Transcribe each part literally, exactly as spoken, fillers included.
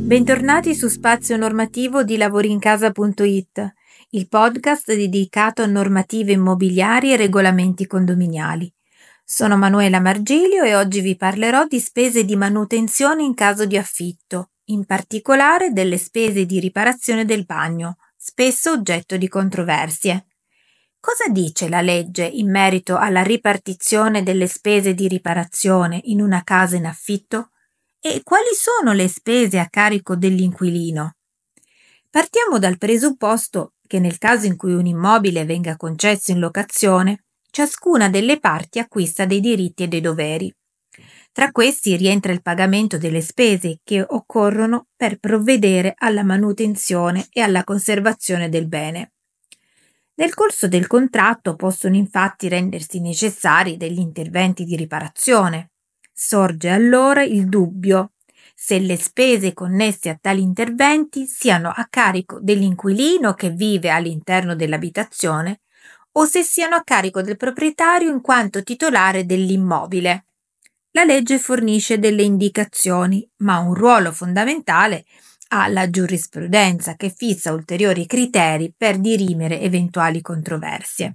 Bentornati su Spazio Normativo di lavorincasa punto it, il podcast dedicato a normative immobiliari e regolamenti condominiali. Sono Manuela Margilio e oggi vi parlerò di spese di manutenzione in caso di affitto, in particolare delle spese di riparazione del bagno, spesso oggetto di controversie. Cosa dice la legge in merito alla ripartizione delle spese di riparazione in una casa in affitto? E quali sono le spese a carico dell'inquilino? Partiamo dal presupposto che nel caso in cui un immobile venga concesso in locazione, ciascuna delle parti acquista dei diritti e dei doveri. Tra questi rientra il pagamento delle spese che occorrono per provvedere alla manutenzione e alla conservazione del bene. Nel corso del contratto possono infatti rendersi necessari degli interventi di riparazione. Sorge allora il dubbio se le spese connesse a tali interventi siano a carico dell'inquilino che vive all'interno dell'abitazione o se siano a carico del proprietario in quanto titolare dell'immobile. La legge fornisce delle indicazioni, ma un ruolo fondamentale ha la giurisprudenza che fissa ulteriori criteri per dirimere eventuali controversie.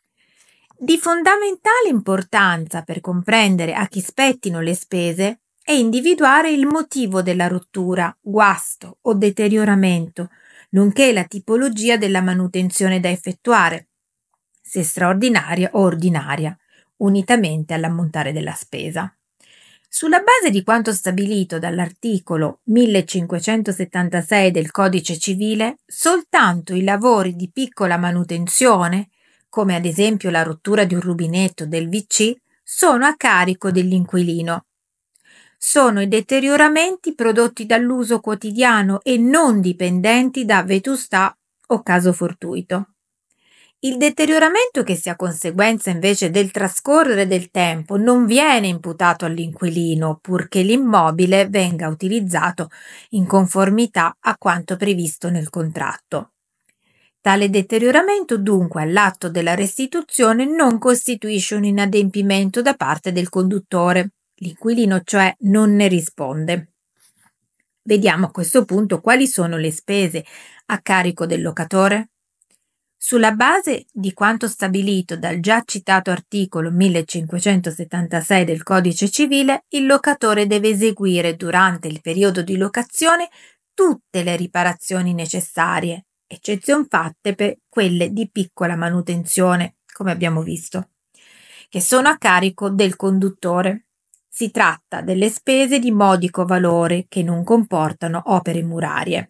Di fondamentale importanza per comprendere a chi spettino le spese è individuare il motivo della rottura, guasto o deterioramento, nonché la tipologia della manutenzione da effettuare, se straordinaria o ordinaria, unitamente all'ammontare della spesa. Sulla base di quanto stabilito dall'articolo millecinquecentosettantasei del Codice Civile, soltanto i lavori di piccola manutenzione, come ad esempio la rottura di un rubinetto del vu ci, sono a carico dell'inquilino. Sono i deterioramenti prodotti dall'uso quotidiano e non dipendenti da vetustà o caso fortuito. Il deterioramento che sia conseguenza invece del trascorrere del tempo non viene imputato all'inquilino, purché l'immobile venga utilizzato in conformità a quanto previsto nel contratto. Tale deterioramento dunque all'atto della restituzione non costituisce un inadempimento da parte del conduttore, l'inquilino cioè non ne risponde. Vediamo a questo punto quali sono le spese a carico del locatore. Sulla base di quanto stabilito dal già citato articolo millecinquecentosettantasei del Codice Civile, il locatore deve eseguire durante il periodo di locazione tutte le riparazioni necessarie, eccezion fatte per quelle di piccola manutenzione, come abbiamo visto, che sono a carico del conduttore. Si tratta delle spese di modico valore che non comportano opere murarie.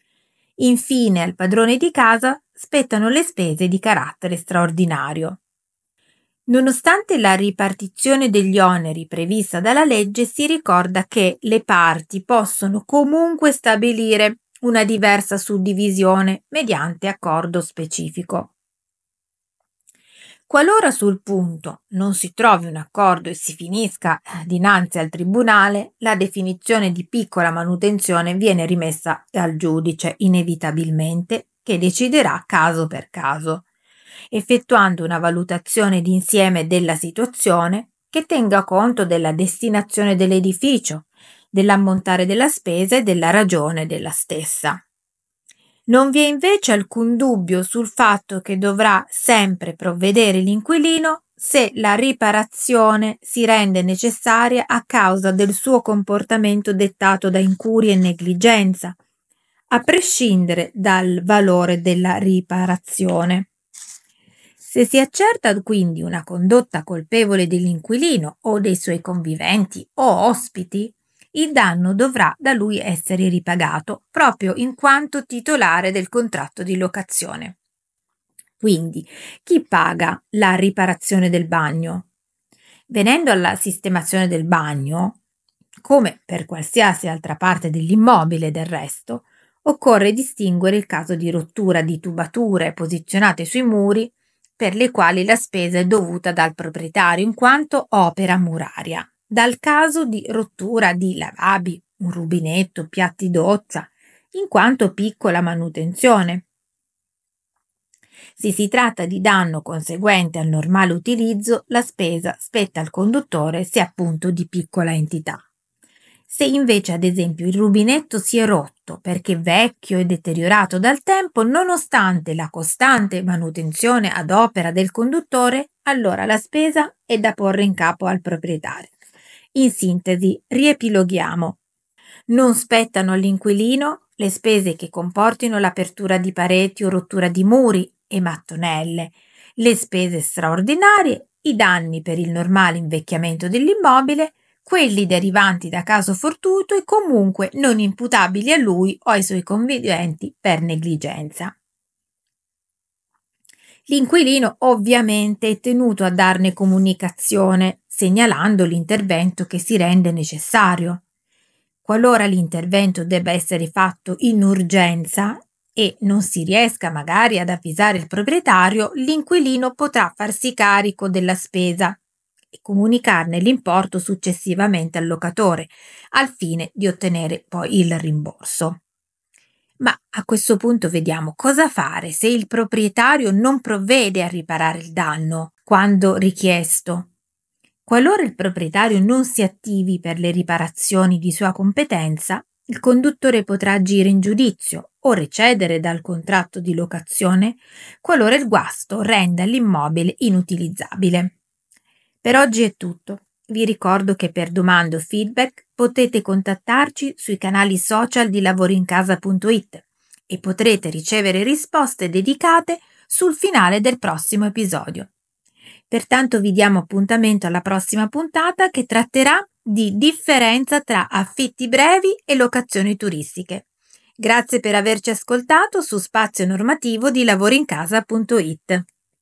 Infine, al padrone di casa spettano le spese di carattere straordinario. Nonostante la ripartizione degli oneri prevista dalla legge, si ricorda che le parti possono comunque stabilire una diversa suddivisione mediante accordo specifico. Qualora sul punto non si trovi un accordo e si finisca dinanzi al tribunale, la definizione di piccola manutenzione viene rimessa al giudice inevitabilmente, che deciderà caso per caso, effettuando una valutazione d'insieme della situazione che tenga conto della destinazione dell'edificio, dell'ammontare della spesa e della ragione della stessa. Non vi è invece alcun dubbio sul fatto che dovrà sempre provvedere l'inquilino se la riparazione si rende necessaria a causa del suo comportamento dettato da incuria e negligenza, a prescindere dal valore della riparazione. Se si accerta quindi una condotta colpevole dell'inquilino o dei suoi conviventi o ospiti, il danno dovrà da lui essere ripagato proprio in quanto titolare del contratto di locazione. Quindi, chi paga la riparazione del bagno? Venendo alla sistemazione del bagno, come per qualsiasi altra parte dell'immobile del resto, occorre distinguere il caso di rottura di tubature posizionate sui muri per le quali la spesa è dovuta dal proprietario in quanto opera muraria, dal caso di rottura di lavabili, un rubinetto, piatti doccia, in quanto piccola manutenzione. Se si tratta di danno conseguente al normale utilizzo, la spesa spetta al conduttore se appunto di piccola entità. Se invece ad esempio il rubinetto si è rotto perché vecchio e deteriorato dal tempo, nonostante la costante manutenzione ad opera del conduttore, allora la spesa è da porre in capo al proprietario. In sintesi, riepiloghiamo. Non spettano all'inquilino le spese che comportino l'apertura di pareti o rottura di muri e mattonelle, le spese straordinarie, i danni per il normale invecchiamento dell'immobile, quelli derivanti da caso fortuito e comunque non imputabili a lui o ai suoi conviventi per negligenza. L'inquilino ovviamente è tenuto a darne comunicazione, segnalando l'intervento che si rende necessario. Qualora l'intervento debba essere fatto in urgenza e non si riesca magari ad avvisare il proprietario, l'inquilino potrà farsi carico della spesa e comunicarne l'importo successivamente al locatore, al fine di ottenere poi il rimborso. Ma a questo punto vediamo cosa fare se il proprietario non provvede a riparare il danno quando richiesto. Qualora il proprietario non si attivi per le riparazioni di sua competenza, il conduttore potrà agire in giudizio o recedere dal contratto di locazione qualora il guasto renda l'immobile inutilizzabile. Per oggi è tutto. Vi ricordo che per domande o feedback potete contattarci sui canali social di lavorincasa punto it e potrete ricevere risposte dedicate sul finale del prossimo episodio. Pertanto vi diamo appuntamento alla prossima puntata che tratterà di differenza tra affitti brevi e locazioni turistiche. Grazie per averci ascoltato su Spazio Normativo di lavorincasa punto it.